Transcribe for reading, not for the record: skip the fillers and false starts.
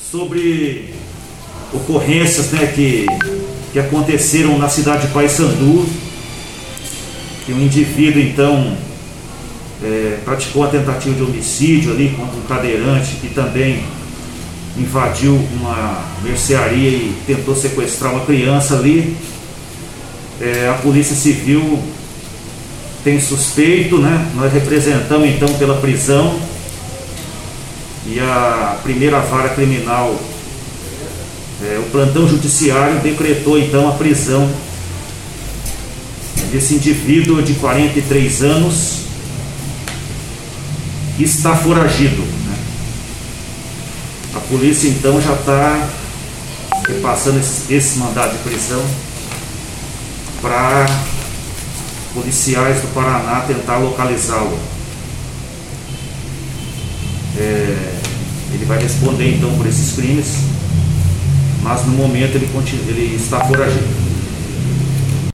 sobre ocorrências, né, que aconteceram na cidade de Paissandu, que um indivíduo então praticou a tentativa de homicídio ali contra um cadeirante que também invadiu uma mercearia e tentou sequestrar uma criança ali. A Polícia Civil tem suspeito, né? Nós representamos então pela prisão e a primeira vara criminal, o plantão judiciário decretou então a prisão desse indivíduo de 43 anos que está foragido, né? A polícia então já está repassando esse mandado de prisão para policiais do Paraná tentar localizá-lo. Ele vai responder então por esses crimes, mas no momento ele está foragido.